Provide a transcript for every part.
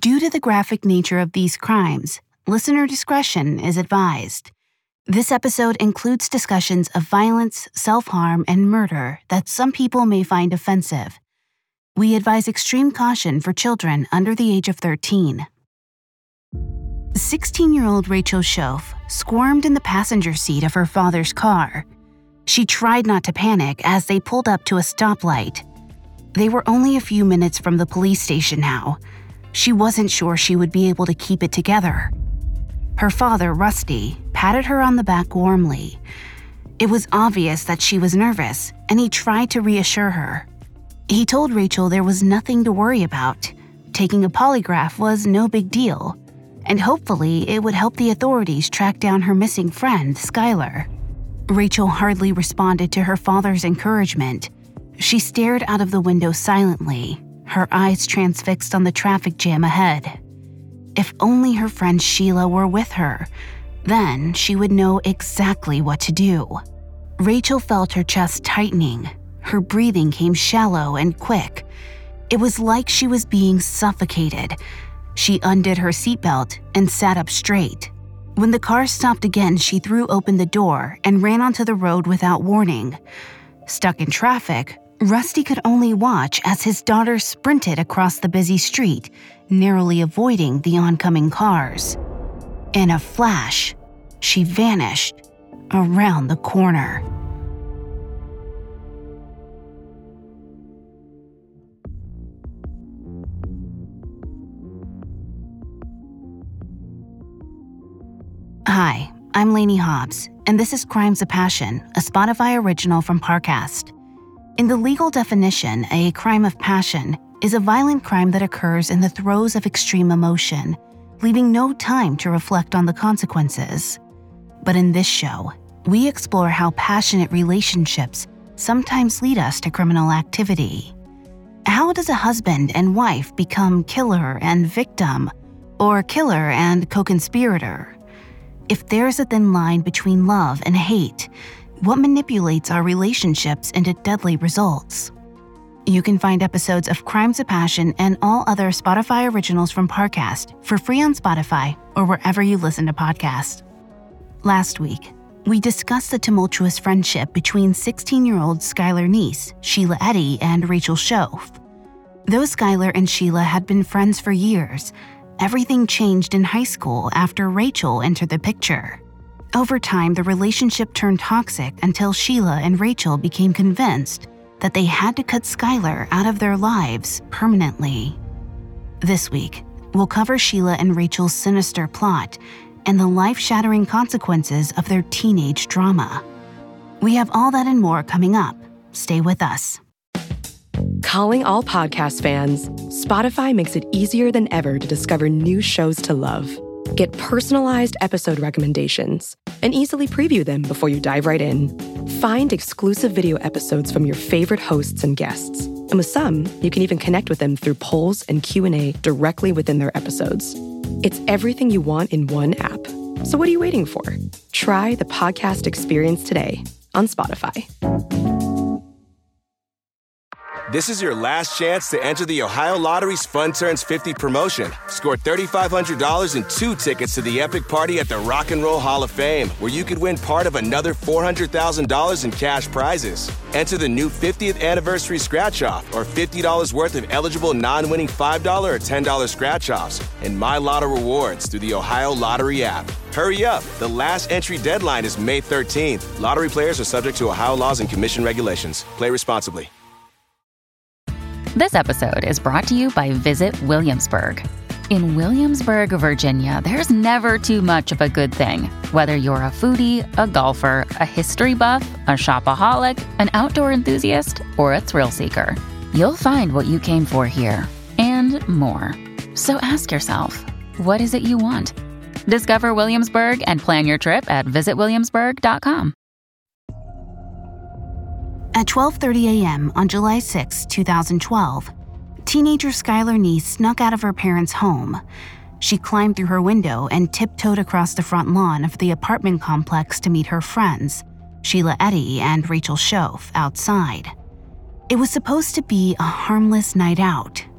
Due to the graphic nature of these crimes, listener discretion is advised. This episode includes discussions of violence, self-harm, and murder that some people may find offensive. We advise extreme caution for children under the age of 13. 16-year-old Rachel Shoaf squirmed in the passenger seat of her father's car. She tried not to panic as they pulled up to a stoplight. They were only a few minutes from the police station now. She wasn't sure she would be able to keep it together. Her father, Rusty, patted her on the back warmly. It was obvious that she was nervous, and he tried to reassure her. He told Rachel there was nothing to worry about. Taking a polygraph was no big deal, and hopefully it would help the authorities track down her missing friend, Skylar. Rachel hardly responded to her father's encouragement. She stared out of the window silently, her eyes transfixed on the traffic jam ahead. If only her friend Sheila were with her, then she would know exactly what to do. Rachel felt her chest tightening. Her breathing came shallow and quick. It was like she was being suffocated. She undid her seatbelt and sat up straight. When the car stopped again, she threw open the door and ran onto the road without warning. Stuck in traffic, Rusty could only watch as his daughter sprinted across the busy street, narrowly avoiding the oncoming cars. In a flash, she vanished around the corner. Hi, I'm Lainey Hobbs, and this is Crimes of Passion, a Spotify original from Parcast. In the legal definition, a crime of passion is a violent crime that occurs in the throes of extreme emotion, leaving no time to reflect on the consequences. But in this show, we explore how passionate relationships sometimes lead us to criminal activity. How does a husband and wife become killer and victim, or killer and co-conspirator? If there's a thin line between love and hate, what manipulates our relationships into deadly results? You can find episodes of Crimes of Passion and all other Spotify originals from Parcast for free on Spotify or wherever you listen to podcasts. Last week, we discussed the tumultuous friendship between 16-year-old Skylar Neese, Sheila Eddy, and Rachel Shoaf. Though Skylar and Sheila had been friends for years, everything changed in high school after Rachel entered the picture. Over time, the relationship turned toxic until Sheila and Rachel became convinced that they had to cut Skylar out of their lives permanently. This week, we'll cover Sheila and Rachel's sinister plot and the life-shattering consequences of their teenage drama. We have all that and more coming up. Stay with us. Calling all podcast fans, Spotify makes it easier than ever to discover new shows to love. Get personalized episode recommendations and easily preview them before you dive right in. Find exclusive video episodes from your favorite hosts and guests. And with some, you can even connect with them through polls and Q&A directly within their episodes. It's everything you want in one app. So what are you waiting for? Try the podcast experience today on Spotify. This is your last chance to enter the Ohio Lottery's Fun Turns 50 promotion. Score $3,500 and 2 tickets to the epic party at the Rock and Roll Hall of Fame, where you could win part of another $400,000 in cash prizes. Enter the new 50th anniversary scratch-off or $50 worth of eligible non-winning $5 or $10 scratch-offs and My Lotto rewards through the Ohio Lottery app. Hurry up. The last entry deadline is May 13th. Lottery players are subject to Ohio laws and commission regulations. Play responsibly. This episode is brought to you by Visit Williamsburg. In Williamsburg, Virginia, there's never too much of a good thing. Whether you're a foodie, a golfer, a history buff, a shopaholic, an outdoor enthusiast, or a thrill seeker, you'll find what you came for here and more. So ask yourself, what is it you want? Discover Williamsburg and plan your trip at visitwilliamsburg.com. At 12:30 a.m. on July 6, 2012, teenager Skylar Neese snuck out of her parents' home. She climbed through her window and tiptoed across the front lawn of the apartment complex to meet her friends, Sheila Eddy and Rachel Shoaf, outside. It was supposed to be a harmless night out.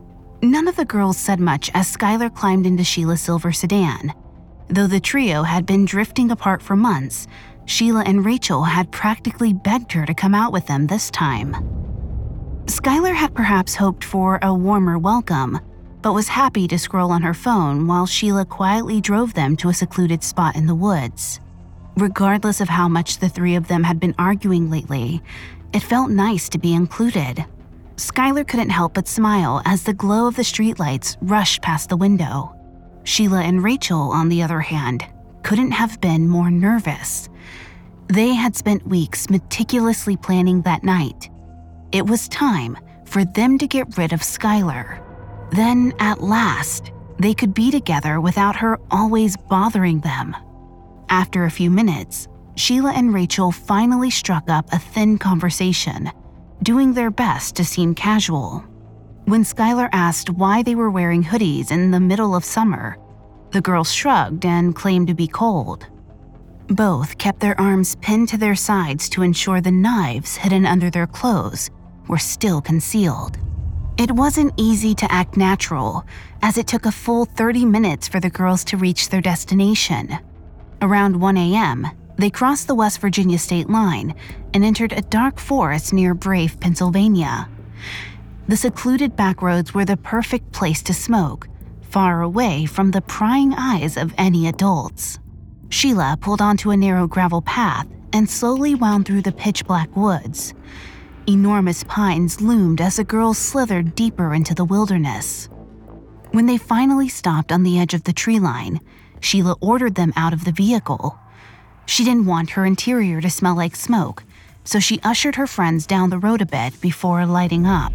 None of the girls said much as Skylar climbed into Sheila's silver sedan. Though the trio had been drifting apart for months, Sheila and Rachel had practically begged her to come out with them this time. Skylar had perhaps hoped for a warmer welcome, but was happy to scroll on her phone while Sheila quietly drove them to a secluded spot in the woods. Regardless of how much the three of them had been arguing lately, it felt nice to be included. Skylar couldn't help but smile as the glow of the streetlights rushed past the window. Sheila and Rachel, on the other hand, couldn't have been more nervous. They had spent weeks meticulously planning that night. It was time for them to get rid of Skylar. Then, at last, they could be together without her always bothering them. After a few minutes, Sheila and Rachel finally struck up a thin conversation, doing their best to seem casual. When Skylar asked why they were wearing hoodies in the middle of summer, the girls shrugged and claimed to be cold. Both kept their arms pinned to their sides to ensure the knives hidden under their clothes were still concealed. It wasn't easy to act natural, as it took a full 30 minutes for the girls to reach their destination. Around 1 a.m., they crossed the West Virginia state line and entered a dark forest near Brave, Pennsylvania. The secluded backroads were the perfect place to smoke, far away from the prying eyes of any adults. Sheila pulled onto a narrow gravel path and slowly wound through the pitch-black woods. Enormous pines loomed as the girls slithered deeper into the wilderness. When they finally stopped on the edge of the tree line, Sheila ordered them out of the vehicle. She didn't want her interior to smell like smoke, so she ushered her friends down the road a bit before lighting up.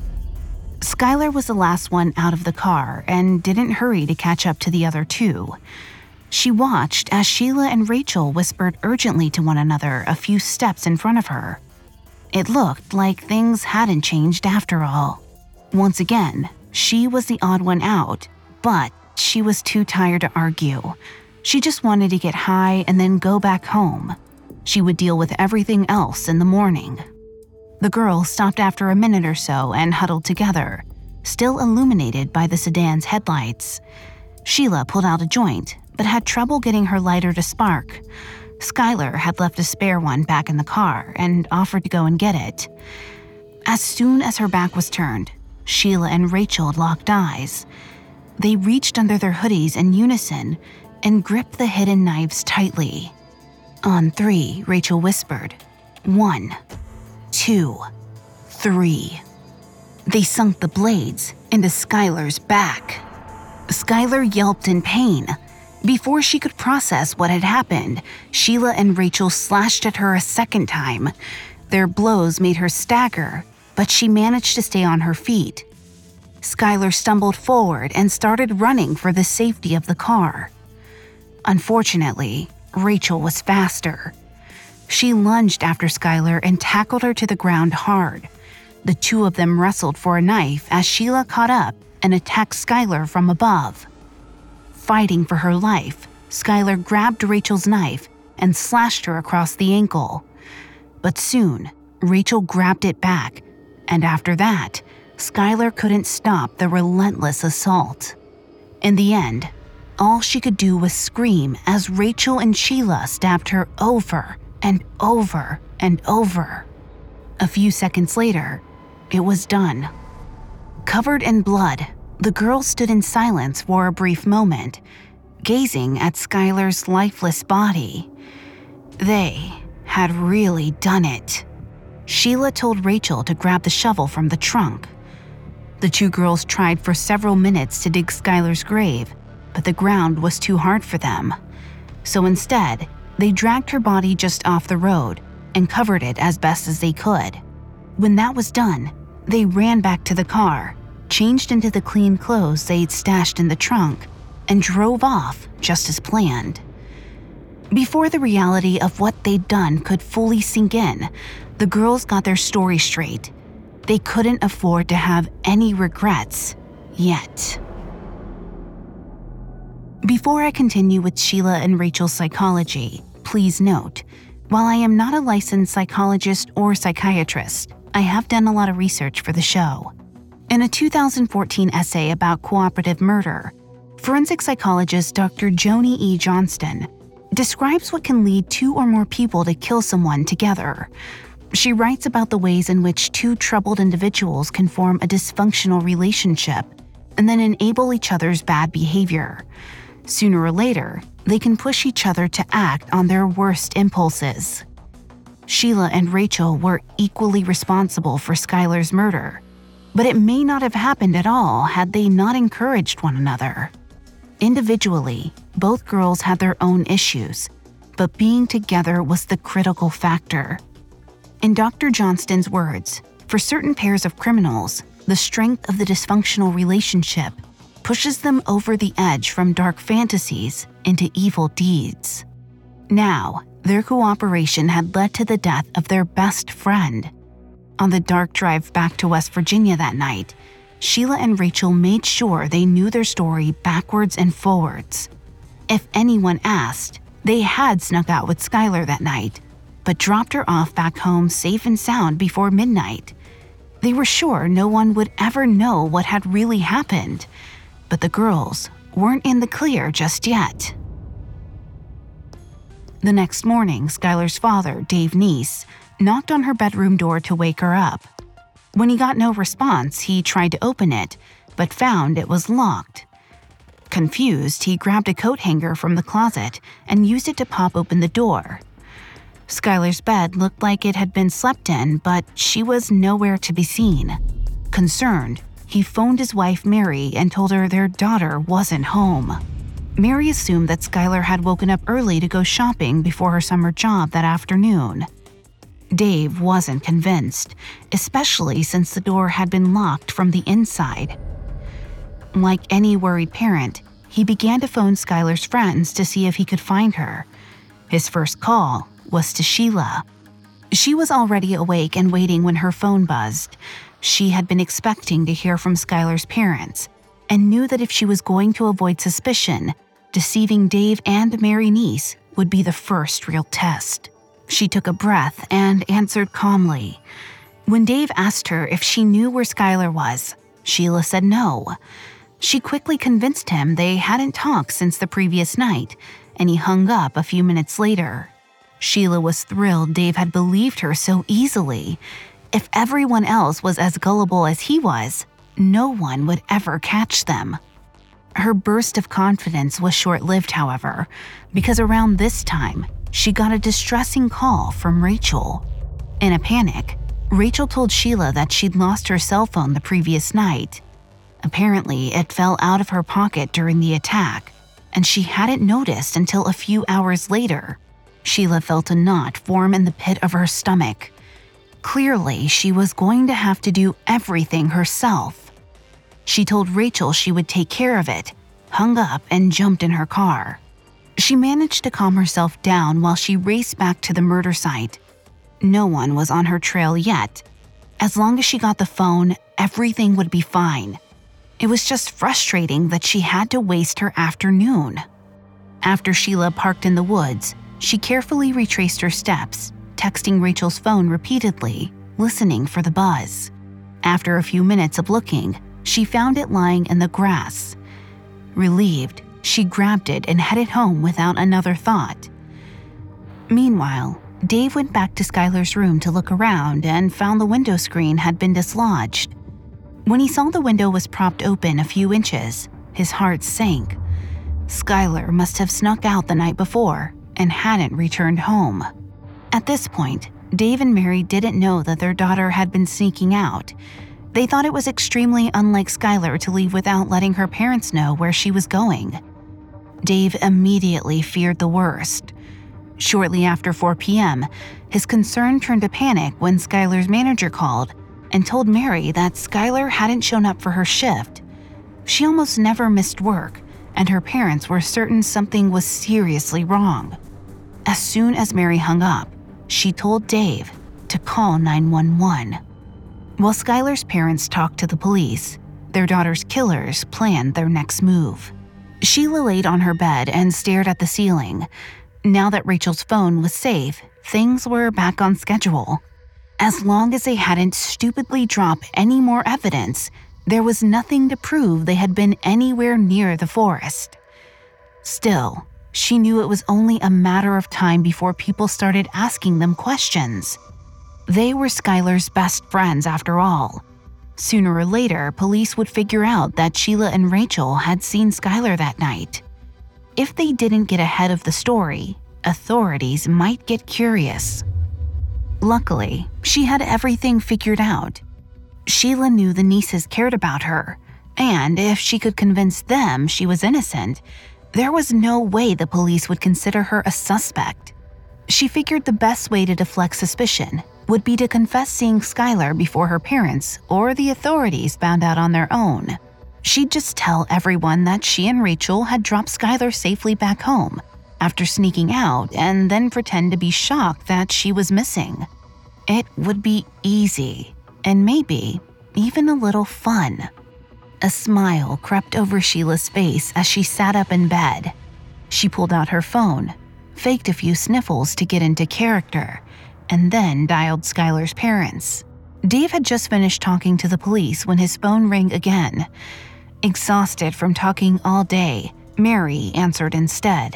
Skylar was the last one out of the car and didn't hurry to catch up to the other two. She watched as Sheila and Rachel whispered urgently to one another a few steps in front of her. It looked like things hadn't changed after all. Once again, she was the odd one out, but she was too tired to argue. She just wanted to get high and then go back home. She would deal with everything else in the morning. The girls stopped after a minute or so and huddled together, still illuminated by the sedan's headlights. Sheila pulled out a joint, but had trouble getting her lighter to spark. Skylar had left a spare one back in the car and offered to go and get it. As soon as her back was turned, Sheila and Rachel locked eyes. They reached under their hoodies in unison and gripped the hidden knives tightly. On 3, Rachel whispered, 1, 2, 3. They sunk the blades into Skylar's back. Skylar yelped in pain. Before she could process what had happened, Sheila and Rachel slashed at her a second time. Their blows made her stagger, but she managed to stay on her feet. Skylar stumbled forward and started running for the safety of the car. Unfortunately, Rachel was faster. She lunged after Skylar and tackled her to the ground hard. The two of them wrestled for a knife as Sheila caught up and attacked Skylar from above. Fighting for her life, Skylar grabbed Rachel's knife and slashed her across the ankle. But soon, Rachel grabbed it back, and after that, Skylar couldn't stop the relentless assault. In the end, all she could do was scream as Rachel and Sheila stabbed her over and over and over. A few seconds later, it was done. Covered in blood, the girls stood in silence for a brief moment, gazing at Skylar's lifeless body. They had really done it. Sheila told Rachel to grab the shovel from the trunk. The two girls tried for several minutes to dig Skylar's grave, but the ground was too hard for them. So instead, they dragged her body just off the road and covered it as best as they could. When that was done, they ran back to the car, changed into the clean clothes they'd stashed in the trunk, and drove off just as planned. Before the reality of what they'd done could fully sink in, the girls got their story straight. They couldn't afford to have any regrets yet. Before I continue with Sheila and Rachel's psychology, please note, while I am not a licensed psychologist or psychiatrist, I have done a lot of research for the show. In a 2014 essay about cooperative murder, forensic psychologist Dr. Joni E. Johnston describes what can lead two or more people to kill someone together. She writes about the ways in which two troubled individuals can form a dysfunctional relationship and then enable each other's bad behavior. Sooner or later, they can push each other to act on their worst impulses. Sheila and Rachel were equally responsible for Skylar's murder, but it may not have happened at all had they not encouraged one another. Individually, both girls had their own issues, but being together was the critical factor. In Dr. Johnston's words, for certain pairs of criminals, the strength of the dysfunctional relationship pushes them over the edge from dark fantasies into evil deeds. Now, their cooperation had led to the death of their best friend. On the dark drive back to West Virginia that night, Sheila and Rachel made sure they knew their story backwards and forwards. If anyone asked, they had snuck out with Skylar that night, but dropped her off back home safe and sound before midnight. They were sure no one would ever know what had really happened, but the girls weren't in the clear just yet. The next morning, Skylar's father, Dave Neese, knocked on her bedroom door to wake her up. When he got no response, he tried to open it, but found it was locked. Confused, he grabbed a coat hanger from the closet and used it to pop open the door. Skylar's bed looked like it had been slept in, but she was nowhere to be seen. Concerned, he phoned his wife Mary and told her their daughter wasn't home. Mary assumed that Skylar had woken up early to go shopping before her summer job that afternoon. Dave wasn't convinced, especially since the door had been locked from the inside. Like any worried parent, he began to phone Skylar's friends to see if he could find her. His first call was to Sheila. She was already awake and waiting when her phone buzzed. She had been expecting to hear from Skylar's parents and knew that if she was going to avoid suspicion, deceiving Dave and Mary Neese would be the first real test. She took a breath and answered calmly. When Dave asked her if she knew where Skylar was, Sheila said no. She quickly convinced him they hadn't talked since the previous night, and he hung up a few minutes later. Sheila was thrilled Dave had believed her so easily. If everyone else was as gullible as he was, no one would ever catch them. Her burst of confidence was short-lived, however, because around this time, she got a distressing call from Rachel. In a panic, Rachel told Sheila that she'd lost her cell phone the previous night. Apparently, it fell out of her pocket during the attack, and she hadn't noticed until a few hours later. Sheila felt a knot form in the pit of her stomach. Clearly, she was going to have to do everything herself. She told Rachel she would take care of it, hung up, and jumped in her car. She managed to calm herself down while she raced back to the murder site. No one was on her trail yet. As long as she got the phone, everything would be fine. It was just frustrating that she had to waste her afternoon. After Sheila parked in the woods, she carefully retraced her steps, texting Rachel's phone repeatedly, listening for the buzz. After a few minutes of looking, she found it lying in the grass. Relieved, she grabbed it and headed home without another thought. Meanwhile, Dave went back to Skylar's room to look around and found the window screen had been dislodged. When he saw the window was propped open a few inches, his heart sank. Skylar must have snuck out the night before and hadn't returned home. At this point, Dave and Mary didn't know that their daughter had been sneaking out. They thought it was extremely unlike Skylar to leave without letting her parents know where she was going. Dave immediately feared the worst. Shortly after 4 p.m., his concern turned to panic when Skylar's manager called and told Mary that Skylar hadn't shown up for her shift. She almost never missed work, and her parents were certain something was seriously wrong. As soon as Mary hung up, she told Dave to call 911. While Skylar's parents talked to the police, their daughter's killers planned their next move. Sheila laid on her bed and stared at the ceiling. Now that Rachel's phone was safe, things were back on schedule. As long as they hadn't stupidly dropped any more evidence, There was nothing to prove they had been anywhere near the forest. Still, she knew it was only a matter of time before people started asking them questions. They were Skylar's best friends after all. Sooner or later, police would figure out that Sheila and Rachel had seen Skylar that night. If they didn't get ahead of the story, authorities might get curious. Luckily, she had everything figured out. Sheila knew the nieces cared about her, and if she could convince them she was innocent, there was no way the police would consider her a suspect. She figured the best way to deflect suspicion would be to confess seeing Skylar before her parents or the authorities found out on their own. She'd just tell everyone that she and Rachel had dropped Skylar safely back home after sneaking out and then pretend to be shocked that she was missing. It would be easy and maybe even a little fun. A smile crept over Sheila's face as she sat up in bed. She pulled out her phone, faked a few sniffles to get into character, and then dialed Skylar's parents. Dave had just finished talking to the police when his phone rang again. Exhausted from talking all day, Mary answered instead.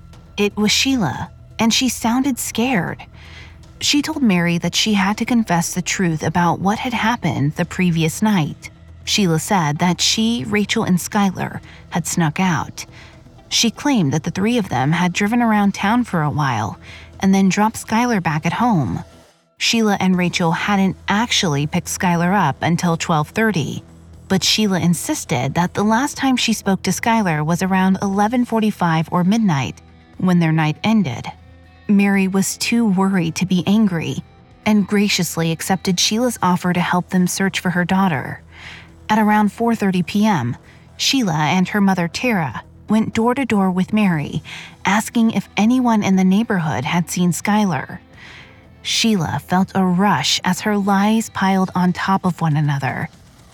It was Sheila, and she sounded scared. She told Mary that she had to confess the truth about what had happened the previous night. Sheila said that she, Rachel, and Skylar had snuck out. She claimed that the three of them had driven around town for a while and then dropped Skylar back at home. Sheila and Rachel hadn't actually picked Skylar up until 12:30, but Sheila insisted that the last time she spoke to Skylar was around 11:45 or midnight, when their night ended. Mary was too worried to be angry and graciously accepted Sheila's offer to help them search for her daughter. At around 4:30 p.m., Sheila and her mother Tara went door to door with Mary, asking if anyone in the neighborhood had seen Skylar. Sheila felt a rush as her lies piled on top of one another.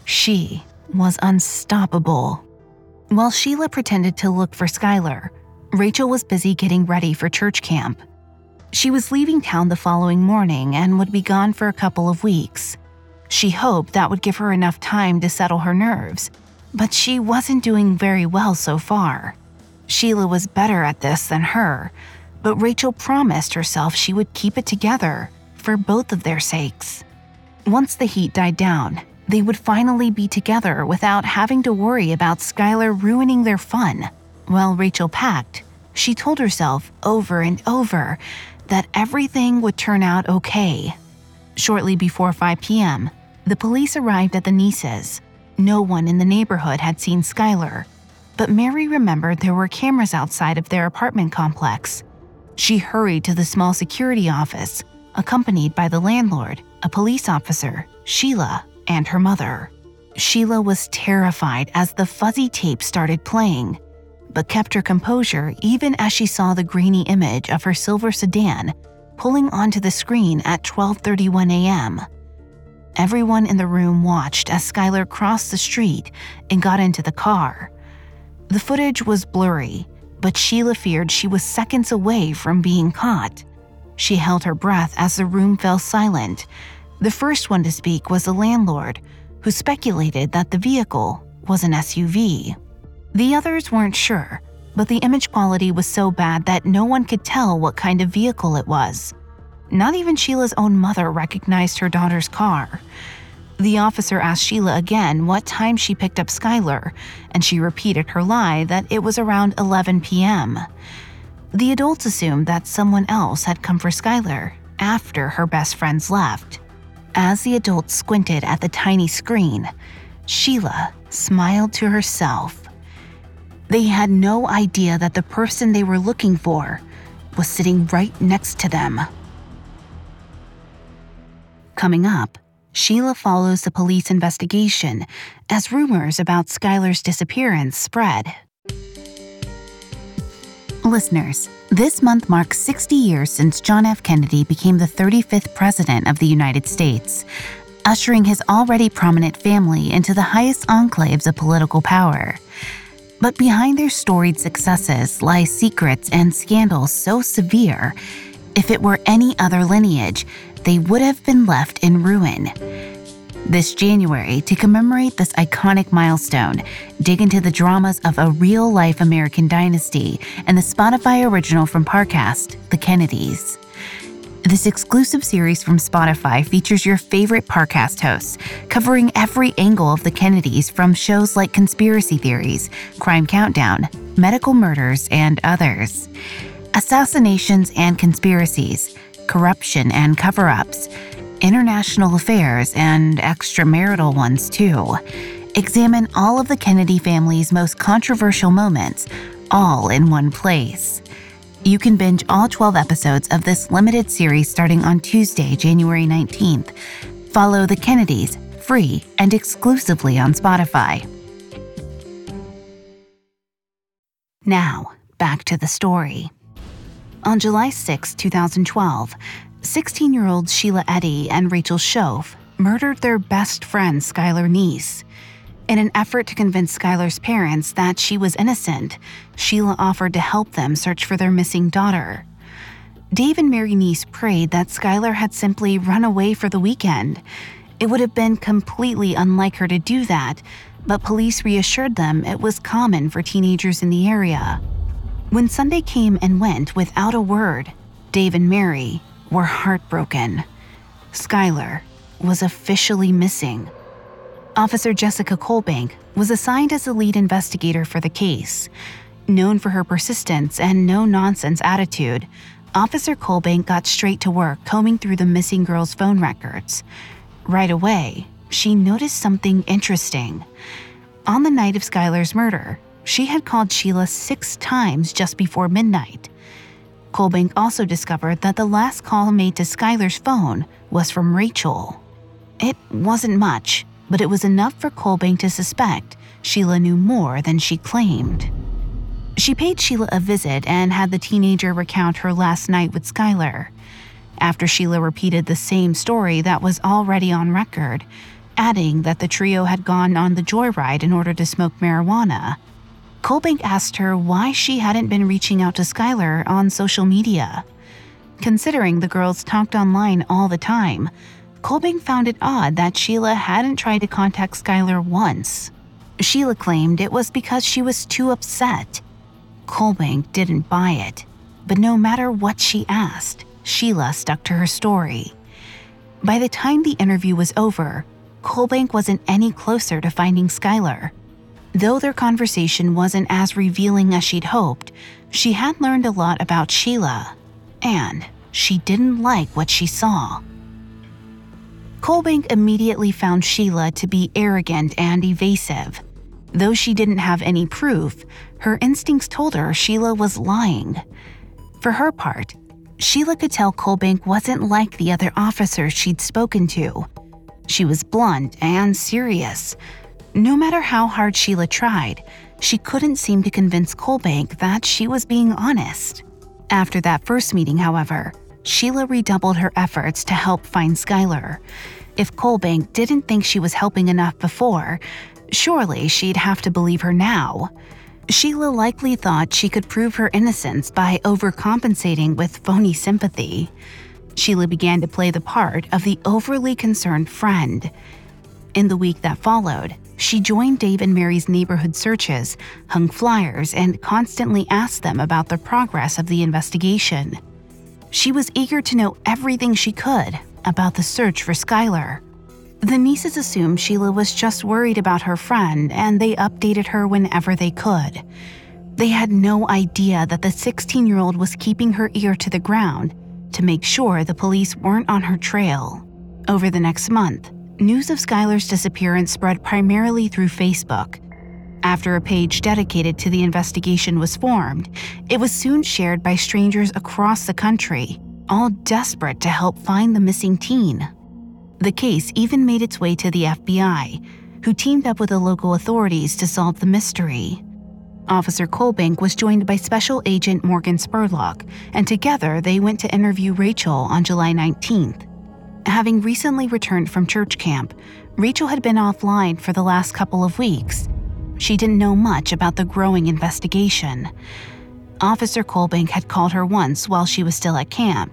She was unstoppable. While Sheila pretended to look for Skylar, Rachel was busy getting ready for church camp. She was leaving town the following morning and would be gone for a couple of weeks. She hoped that would give her enough time to settle her nerves, but she wasn't doing very well so far. Sheila was better at this than her, but Rachel promised herself she would keep it together for both of their sakes. Once the heat died down, they would finally be together without having to worry about Skylar ruining their fun. While Rachel packed, she told herself over and over that everything would turn out okay. Shortly before 5 p.m., the police arrived at the nieces. No one in the neighborhood had seen Skylar, but Mary remembered there were cameras outside of their apartment complex. She hurried to the small security office, accompanied by the landlord, a police officer, Sheila, and her mother. Sheila was terrified as the fuzzy tape started playing, but kept her composure even as she saw the grainy image of her silver sedan pulling onto the screen at 12:31 a.m. Everyone in the room watched as Skylar crossed the street and got into the car. The footage was blurry, but Sheila feared she was seconds away from being caught. She held her breath as the room fell silent. The first one to speak was the landlord, who speculated that the vehicle was an SUV. The others weren't sure, but the image quality was so bad that no one could tell what kind of vehicle it was. Not even Sheila's own mother recognized her daughter's car. The officer asked Sheila again what time she picked up Skylar, and she repeated her lie that it was around 11 p.m. The adults assumed that someone else had come for Skylar after her best friends left. As the adults squinted at the tiny screen, Sheila smiled to herself. They had no idea that the person they were looking for was sitting right next to them. Coming up, Sheila follows the police investigation as rumors about Skylar's disappearance spread. Listeners, this month marks 60 years since John F. Kennedy became the 35th President of the United States, ushering his already prominent family into the highest enclaves of political power. But behind their storied successes lie secrets and scandals so severe, if it were any other lineage, they would have been left in ruin. This January, to commemorate this iconic milestone, dig into the dramas of a real-life American dynasty and the Spotify original from Parcast, The Kennedys. This exclusive series from Spotify features your favorite Parcast hosts, covering every angle of the Kennedys from shows like Conspiracy Theories, Crime Countdown, Medical Murders, and others. Assassinations and conspiracies, corruption and cover-ups, international affairs, and extramarital ones too. Examine all of the Kennedy family's most controversial moments, all in one place. You can binge all 12 episodes of this limited series starting on Tuesday, January 19th. Follow The Kennedys, free and exclusively on Spotify. Now, back to the story. On July 6, 2012, 16-year-olds Sheila Eddy and Rachel Shoaf murdered their best friend Skylar Neese. In an effort to convince Skylar's parents that she was innocent, Sheila offered to help them search for their missing daughter. Dave and Mary Neese prayed that Skylar had simply run away for the weekend. It would have been completely unlike her to do that, but police reassured them it was common for teenagers in the area. When Sunday came and went without a word, Dave and Mary were heartbroken. Skylar was officially missing. Officer Jessica Colbank was assigned as the lead investigator for the case. Known for her persistence and no-nonsense attitude, Officer Colbank got straight to work combing through the missing girl's phone records. Right away, she noticed something interesting. On the night of Skylar's murder, she had called Sheila 6 times just before midnight. Colbank also discovered that the last call made to Skylar's phone was from Rachel. It wasn't much, but it was enough for Colbank to suspect Sheila knew more than she claimed. She paid Sheila a visit and had the teenager recount her last night with Skylar. After Sheila repeated the same story that was already on record, adding that the trio had gone on the joyride in order to smoke marijuana, Colbank asked her why she hadn't been reaching out to Skylar on social media. Considering the girls talked online all the time, Colbank found it odd that Sheila hadn't tried to contact Skylar once. Sheila claimed it was because she was too upset. Colbank didn't buy it, but no matter what she asked, Sheila stuck to her story. By the time the interview was over, Colbank wasn't any closer to finding Skylar. Though their conversation wasn't as revealing as she'd hoped, she had learned a lot about Sheila, and she didn't like what she saw. Colbank immediately found Sheila to be arrogant and evasive. Though she didn't have any proof, her instincts told her Sheila was lying. For her part, Sheila could tell Colbank wasn't like the other officers she'd spoken to. She was blunt and serious. No matter how hard Sheila tried, she couldn't seem to convince Colbank that she was being honest. After that first meeting, however, Sheila redoubled her efforts to help find Skylar. If Colbank didn't think she was helping enough before, surely she'd have to believe her now. Sheila likely thought she could prove her innocence by overcompensating with phony sympathy. Sheila began to play the part of the overly concerned friend. In the week that followed, she joined Dave and Mary's neighborhood searches, hung flyers, and constantly asked them about the progress of the investigation. She was eager to know everything she could about the search for Skylar. The Neeses assumed Sheila was just worried about her friend, and they updated her whenever they could. They had no idea that the 16-year-old was keeping her ear to the ground to make sure the police weren't on her trail. Over the next month, news of Skylar's disappearance spread primarily through Facebook. After a page dedicated to the investigation was formed, it was soon shared by strangers across the country, all desperate to help find the missing teen. The case even made its way to the FBI, who teamed up with the local authorities to solve the mystery. Officer Colbank was joined by Special Agent Morgan Spurlock, and together they went to interview Rachel on July 19th. Having recently returned from church camp, Rachel had been offline for the last couple of weeks. She didn't know much about the growing investigation. Officer Colbank had called her once while she was still at camp,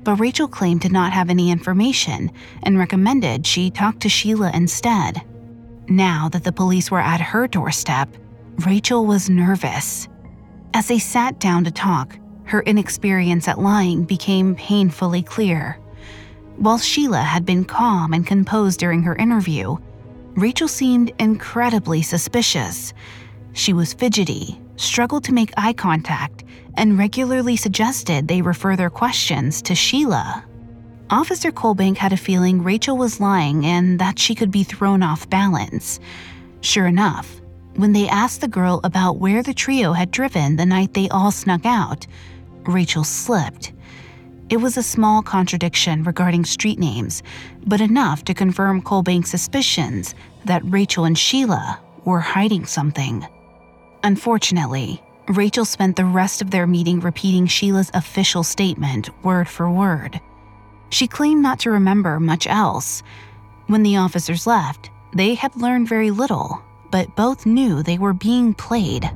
but Rachel claimed to not have any information and recommended she talk to Sheila instead. Now that the police were at her doorstep, Rachel was nervous. As they sat down to talk, her inexperience at lying became painfully clear. While Sheila had been calm and composed during her interview, Rachel seemed incredibly suspicious. She was fidgety, struggled to make eye contact, and regularly suggested they refer their questions to Sheila. Officer Colbank had a feeling Rachel was lying and that she could be thrown off balance. Sure enough, when they asked the girl about where the trio had driven the night they all snuck out, Rachel slipped. It was a small contradiction regarding street names, but enough to confirm Colbank's suspicions that Rachel and Sheila were hiding something. Unfortunately, Rachel spent the rest of their meeting repeating Sheila's official statement word for word. She claimed not to remember much else. When the officers left, they had learned very little, but both knew they were being played.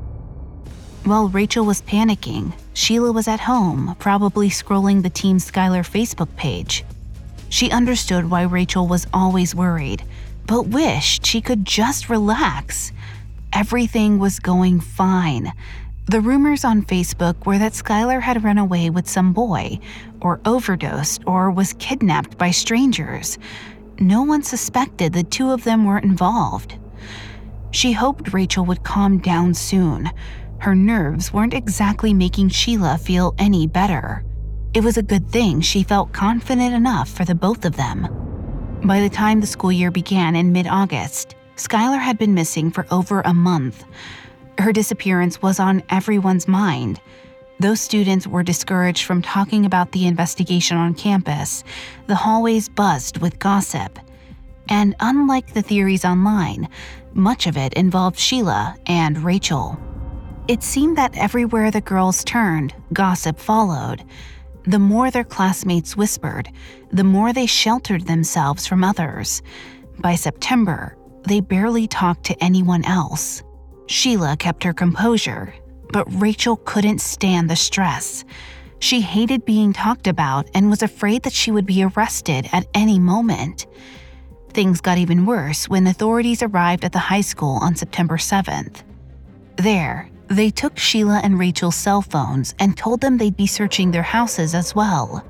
While Rachel was panicking, Sheila was at home, probably scrolling the Team Skylar Facebook page. She understood why Rachel was always worried, but wished she could just relax. Everything was going fine. The rumors on Facebook were that Skylar had run away with some boy, or overdosed, or was kidnapped by strangers. No one suspected the two of them were involved. She hoped Rachel would calm down soon. Her nerves weren't exactly making Sheila feel any better. It was a good thing she felt confident enough for the both of them. By the time the school year began in mid-August, Skylar had been missing for over a month. Her disappearance was on everyone's mind. Though students were discouraged from talking about the investigation on campus, the hallways buzzed with gossip. And unlike the theories online, much of it involved Sheila and Rachel. It seemed that everywhere the girls turned, gossip followed. The more their classmates whispered, the more they sheltered themselves from others. By September, they barely talked to anyone else. Sheila kept her composure, but Rachel couldn't stand the stress. She hated being talked about and was afraid that she would be arrested at any moment. Things got even worse when authorities arrived at the high school on September 7th. There, they took Sheila and Rachel's cell phones and told them they'd be searching their houses as well.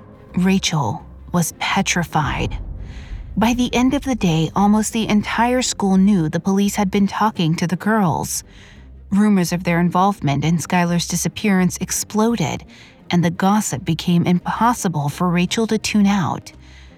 Rachel was petrified. By the end of the day, almost the entire school knew the police had been talking to the girls. Rumors of their involvement in Skylar's disappearance exploded, and the gossip became impossible for Rachel to tune out.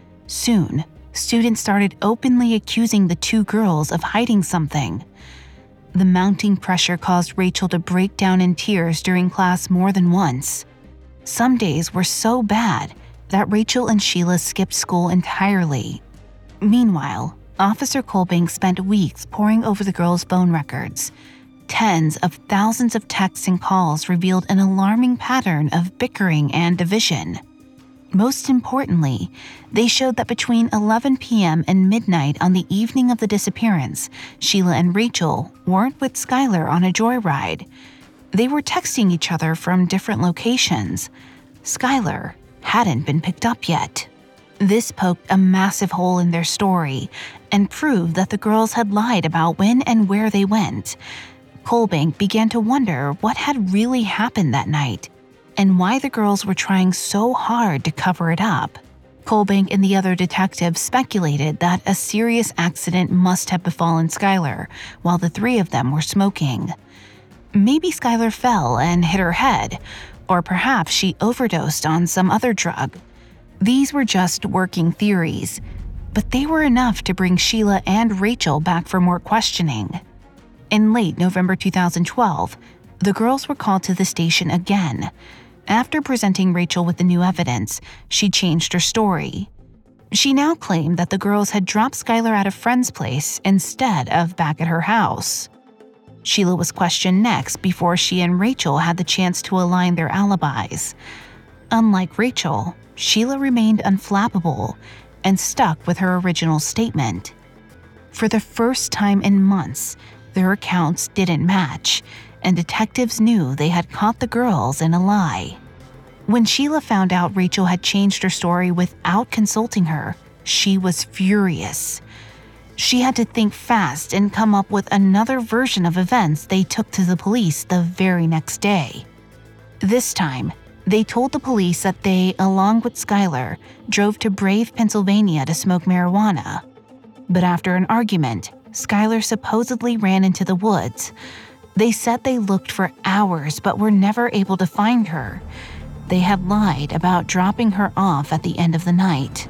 Soon, students started openly accusing the two girls of hiding something. The mounting pressure caused Rachel to break down in tears during class more than once. Some days were so bad that Rachel and Sheila skipped school entirely. Meanwhile, Officer Colbank spent weeks poring over the girls' phone records. Tens of thousands of texts and calls revealed an alarming pattern of bickering and division. Most importantly, they showed that between 11 p.m. and midnight on the evening of the disappearance, Sheila and Rachel weren't with Skylar on a joyride. They were texting each other from different locations. Skylar hadn't been picked up yet. This poked a massive hole in their story and proved that the girls had lied about when and where they went. Colbank began to wonder what had really happened that night and why the girls were trying so hard to cover it up. Colbank and the other detectives speculated that a serious accident must have befallen Skylar while the three of them were smoking. Maybe Skylar fell and hit her head, or perhaps she overdosed on some other drug. These were just working theories, but they were enough to bring Sheila and Rachel back for more questioning. In late November 2012, the girls were called to the station again. After presenting Rachel with the new evidence, she changed her story. She now claimed that the girls had dropped Skylar at a friend's place instead of back at her house. Sheila was questioned next before she and Rachel had the chance to align their alibis. Unlike Rachel, Sheila remained unflappable and stuck with her original statement. For the first time in months, their accounts didn't match, and detectives knew they had caught the girls in a lie. When Sheila found out Rachel had changed her story without consulting her, she was furious. She had to think fast and come up with another version of events they took to the police the very next day. This time, they told the police that they, along with Skylar, drove to Brave, Pennsylvania to smoke marijuana. But after an argument, Skylar supposedly ran into the woods. They said they looked for hours but were never able to find her. They had lied about dropping her off at the end of the night.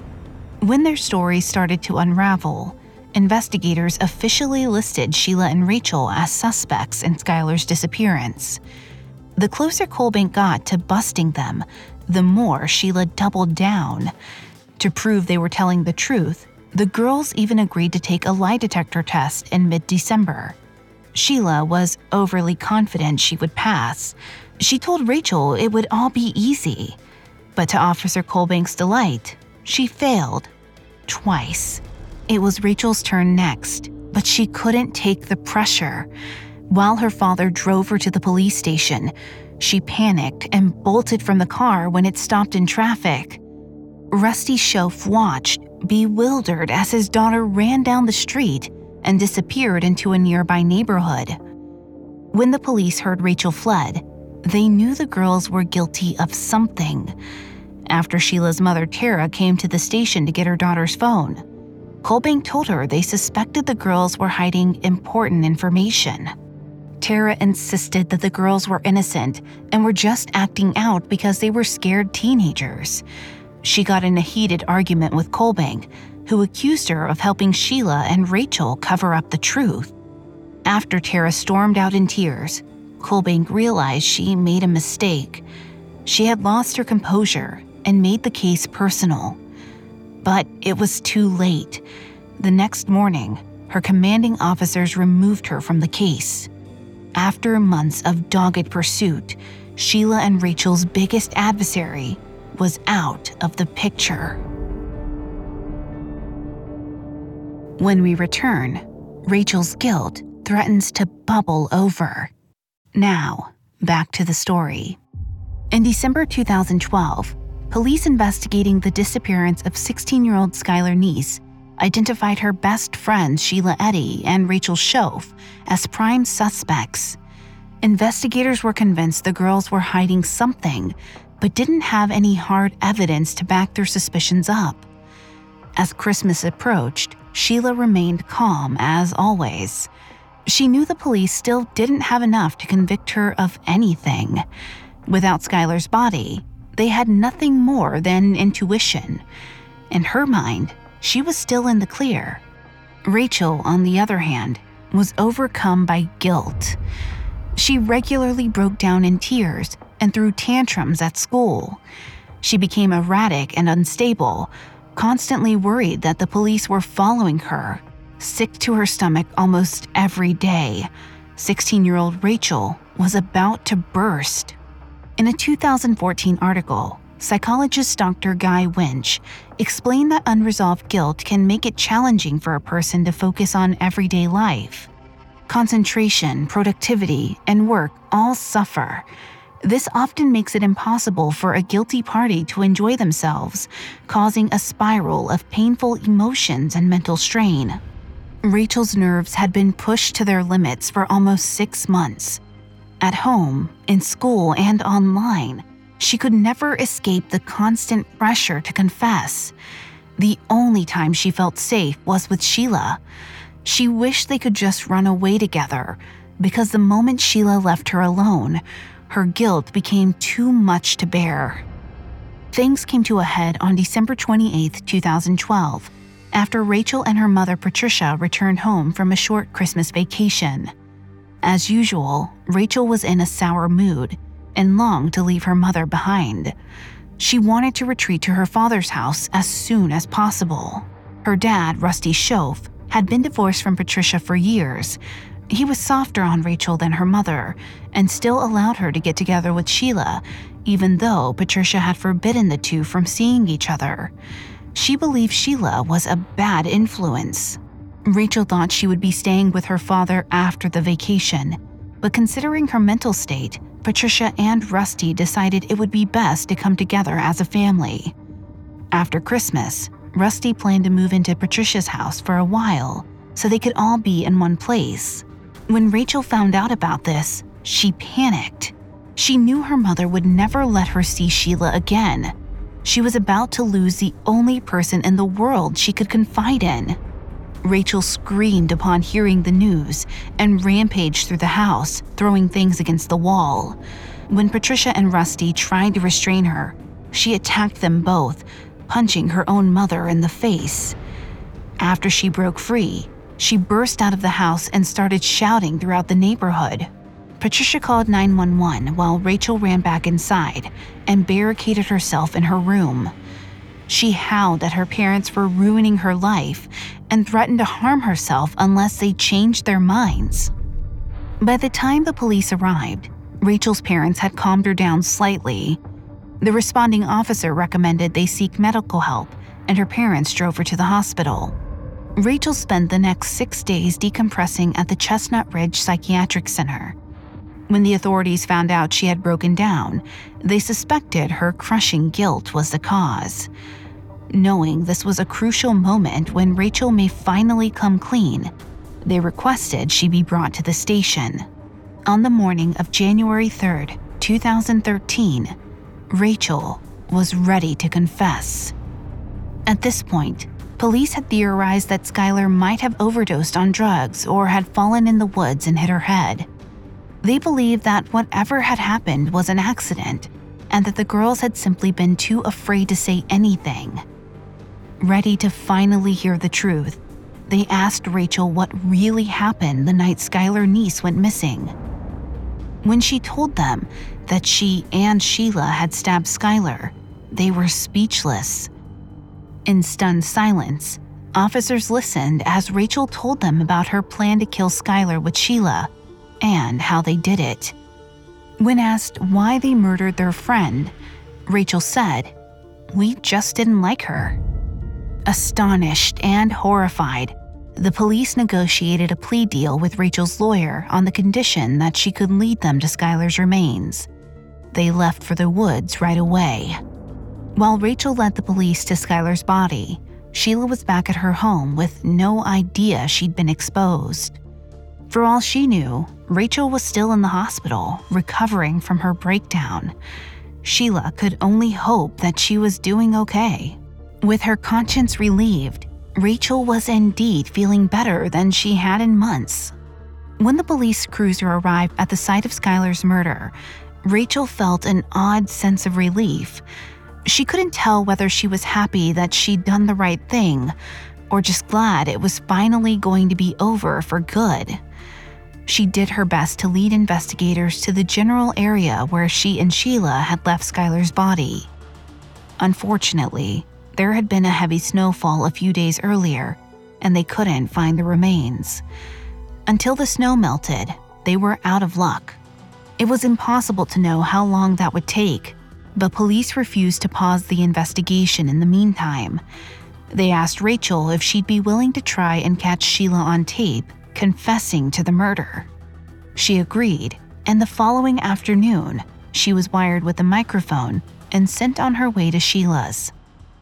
When their stories started to unravel, investigators officially listed Sheila and Rachel as suspects in Skylar's disappearance. The closer Colbank got to busting them, the more Sheila doubled down. To prove they were telling the truth, the girls even agreed to take a lie detector test in mid-December. Sheila was overly confident she would pass. She told Rachel it would all be easy. But to Officer Colbank's delight, she failed. Twice. It was Rachel's turn next, but she couldn't take the pressure. While her father drove her to the police station, she panicked and bolted from the car when it stopped in traffic. Rusty Schoaf watched, bewildered, as his daughter ran down the street and disappeared into a nearby neighborhood. When the police heard Rachel fled, they knew the girls were guilty of something. After Sheila's mother, Tara, came to the station to get her daughter's phone, Colbank told her they suspected the girls were hiding important information. Tara insisted that the girls were innocent and were just acting out because they were scared teenagers. She got in a heated argument with Colbank, who accused her of helping Sheila and Rachel cover up the truth. After Tara stormed out in tears, Colbank realized she made a mistake. She had lost her composure and made the case personal. But it was too late. The next morning, her commanding officers removed her from the case. After months of dogged pursuit, Sheila and Rachel's biggest adversary was out of the picture. When we return, Rachel's guilt threatens to bubble over. Now, back to the story. In December 2012, police investigating the disappearance of 16-year-old Skylar Neese identified her best friends Sheila Eddy and Rachel Schoaf as prime suspects. Investigators were convinced the girls were hiding something, but didn't have any hard evidence to back their suspicions up. As Christmas approached, Sheila remained calm as always. She knew the police still didn't have enough to convict her of anything. Without Skylar's body, they had nothing more than intuition. In her mind, she was still in the clear. Rachel, on the other hand, was overcome by guilt. She regularly broke down in tears and threw tantrums at school. She became erratic and unstable, constantly worried that the police were following her, sick to her stomach almost every day. 16-year-old Rachel was about to burst. In a 2014 article, psychologist Dr. Guy Winch explained that unresolved guilt can make it challenging for a person to focus on everyday life. Concentration, productivity, and work all suffer. This often makes it impossible for a guilty party to enjoy themselves, causing a spiral of painful emotions and mental strain. Rachel's nerves had been pushed to their limits for almost 6 months. At home, in school, and online, she could never escape the constant pressure to confess. The only time she felt safe was with Sheila. She wished they could just run away together, because the moment Sheila left her alone, her guilt became too much to bear. Things came to a head on December 28, 2012, after Rachel and her mother Patricia returned home from a short Christmas vacation. As usual, Rachel was in a sour mood and longed to leave her mother behind. She wanted to retreat to her father's house as soon as possible. Her dad, Rusty Schoaf, had been divorced from Patricia for years. He was softer on Rachel than her mother and still allowed her to get together with Sheila, even though Patricia had forbidden the two from seeing each other. She believed Sheila was a bad influence. Rachel thought she would be staying with her father after the vacation, but considering her mental state, Patricia and Rusty decided it would be best to come together as a family. After Christmas, Rusty planned to move into Patricia's house for a while so they could all be in one place. When Rachel found out about this, she panicked. She knew her mother would never let her see Sheila again. She was about to lose the only person in the world she could confide in. Rachel screamed upon hearing the news and rampaged through the house, throwing things against the wall. When Patricia and Rusty tried to restrain her, she attacked them both, punching her own mother in the face. After she broke free, she burst out of the house and started shouting throughout the neighborhood. Patricia called 911 while Rachel ran back inside and barricaded herself in her room. She howled at her parents for ruining her life and threatened to harm herself unless they changed their minds. By the time the police arrived, Rachel's parents had calmed her down slightly. The responding officer recommended they seek medical help, and her parents drove her to the hospital. Rachel spent the next 6 days decompressing at the Chestnut Ridge Psychiatric Center. When the authorities found out she had broken down, they suspected her crushing guilt was the cause. Knowing this was a crucial moment when Rachel may finally come clean, they requested she be brought to the station. On the morning of January 3rd, 2013, Rachel was ready to confess. At this point, police had theorized that Skylar might have overdosed on drugs or had fallen in the woods and hit her head. They believed that whatever had happened was an accident and that the girls had simply been too afraid to say anything. Ready to finally hear the truth, they asked Rachel what really happened the night Skylar's niece went missing. When she told them that she and Sheila had stabbed Skylar, they were speechless. In stunned silence, officers listened as Rachel told them about her plan to kill Skylar with Sheila and how they did it. When asked why they murdered their friend, Rachel said, "We just didn't like her." Astonished and horrified, the police negotiated a plea deal with Rachel's lawyer on the condition that she could lead them to Skylar's remains. They left for the woods right away. While Rachel led the police to Skylar's body, Sheila was back at her home with no idea she'd been exposed. For all she knew, Rachel was still in the hospital, recovering from her breakdown. Sheila could only hope that she was doing okay. With her conscience relieved, Rachel was indeed feeling better than she had in months. When the police cruiser arrived at the site of Skylar's murder, Rachel felt an odd sense of relief. She couldn't tell whether she was happy that she'd done the right thing or just glad it was finally going to be over for good. She did her best to lead investigators to the general area where she and Sheila had left Skylar's body. Unfortunately, there had been a heavy snowfall a few days earlier, and they couldn't find the remains. Until the snow melted, they were out of luck. It was impossible to know how long that would take, but police refused to pause the investigation in the meantime. They asked Rachel if she'd be willing to try and catch Sheila on tape confessing to the murder. She agreed, and the following afternoon, she was wired with a microphone and sent on her way to Sheila's.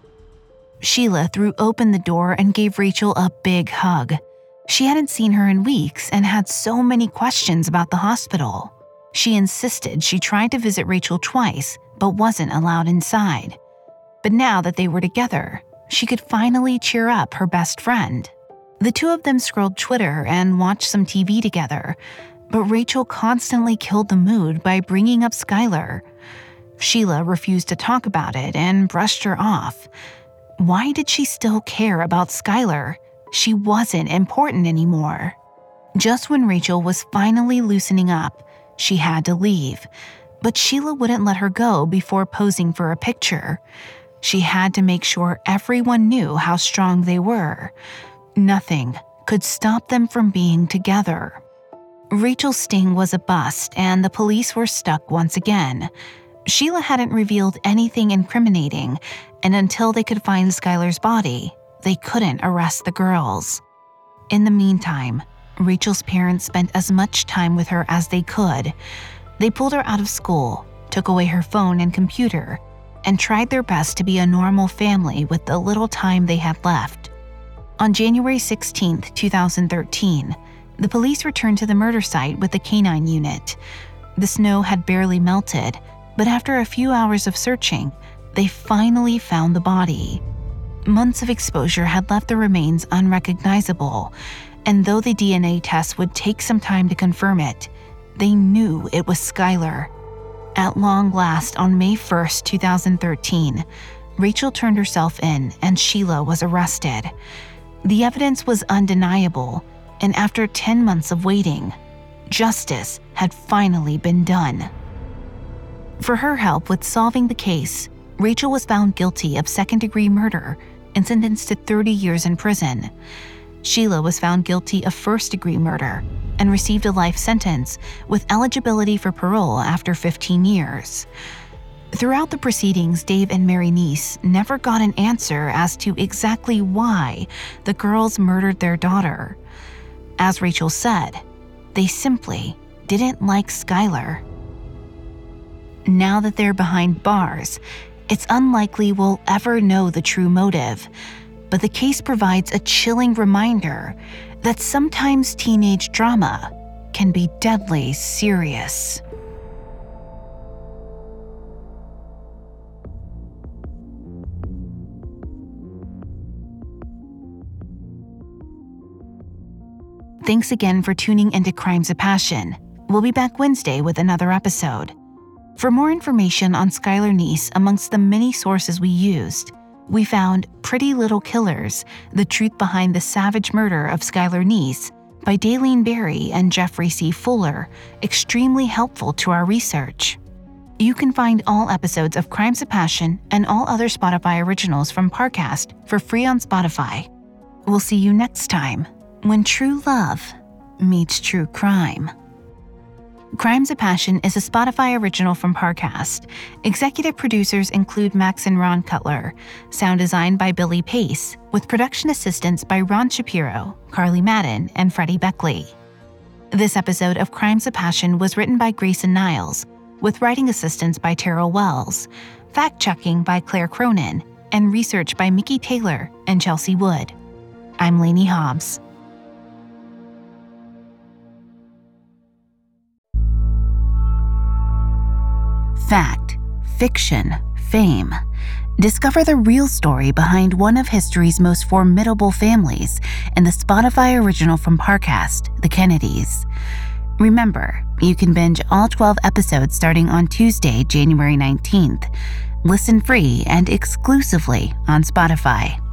Sheila threw open the door and gave Rachel a big hug. She hadn't seen her in weeks and had so many questions about the hospital. She insisted she tried to visit Rachel twice, but wasn't allowed inside. But now that they were together, she could finally cheer up her best friend. The two of them scrolled Twitter and watched some TV together, but Rachel constantly killed the mood by bringing up Skylar. Sheila refused to talk about it and brushed her off. Why did she still care about Skylar? She wasn't important anymore. Just when Rachel was finally loosening up, she had to leave, but Sheila wouldn't let her go before posing for a picture. She had to make sure everyone knew how strong they were. Nothing could stop them from being together. Rachel's sting was a bust, and the police were stuck once again. Sheila hadn't revealed anything incriminating, and until they could find Skylar's body, they couldn't arrest the girls. In the meantime, Rachel's parents spent as much time with her as they could. They pulled her out of school, took away her phone and computer, and tried their best to be a normal family with the little time they had left. On January 16, 2013, the police returned to the murder site with the canine unit. The snow had barely melted, but after a few hours of searching, they finally found the body. Months of exposure had left the remains unrecognizable, and though the DNA test would take some time to confirm it, they knew it was Skylar. At long last, on May 1st, 2013, Rachel turned herself in and Sheila was arrested. The evidence was undeniable, and after 10 months of waiting, justice had finally been done. For her help with solving the case, Rachel was found guilty of second-degree murder and sentenced to 30 years in prison. Sheila was found guilty of first-degree murder and received a life sentence with eligibility for parole after 15 years. Throughout the proceedings, Dave and Mary Neese never got an answer as to exactly why the girls murdered their daughter. As Rachel said, they simply didn't like Skylar. Now that they're behind bars, it's unlikely we'll ever know the true motive, but the case provides a chilling reminder that sometimes teenage drama can be deadly serious. Thanks again for tuning into Crimes of Passion. We'll be back Wednesday with another episode. For more information on Skylar Neese amongst the many sources we used, we found Pretty Little Killers, The Truth Behind the Savage Murder of Skylar Neese by Daleen Berry and Jeffrey C. Fuller, extremely helpful to our research. You can find all episodes of Crimes of Passion and all other Spotify originals from Parcast for free on Spotify. We'll see you next time when true love meets true crime. Crimes of Passion is a Spotify original from Parcast. Executive producers include Max and Ron Cutler. Sound design by Billy Pace, with production assistance by Ron Shapiro, Carly Madden, and Freddie Beckley. This episode of Crimes of Passion was written by Grayson Niles, with writing assistance by Terrell Wells, fact-checking by Claire Cronin, and research by Mickey Taylor and Chelsea Wood. I'm Lainey Hobbs. Fact, fiction, fame. Discover the real story behind one of history's most formidable families in the Spotify original from Parcast, The Kennedys. Remember, you can binge all 12 episodes starting on Tuesday, January 19th. Listen free and exclusively on Spotify.